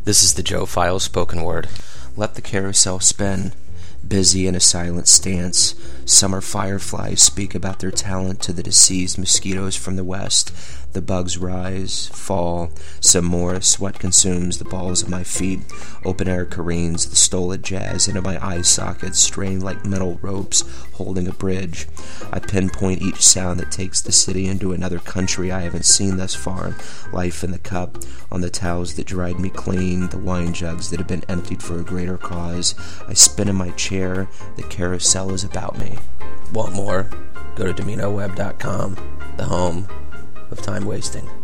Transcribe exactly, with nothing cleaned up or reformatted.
This is the Joe File spoken word. Let the carousel spin, busy in a silent stance. Summer fireflies speak about their talent to the deceased mosquitoes from the west. The bugs rise, fall, some more. Sweat consumes the balls of my feet. Open air careens the stolid jazz into my eye sockets, strained like metal ropes holding a bridge. I pinpoint each sound that takes the city into another country I haven't seen thus far. Life in the cup, on the towels that dried me clean, the wine jugs that have been emptied for a greater cause. I spin in my chair, the carousel is about me. Want more? Go to Domino Web dot com, the home of time wasting.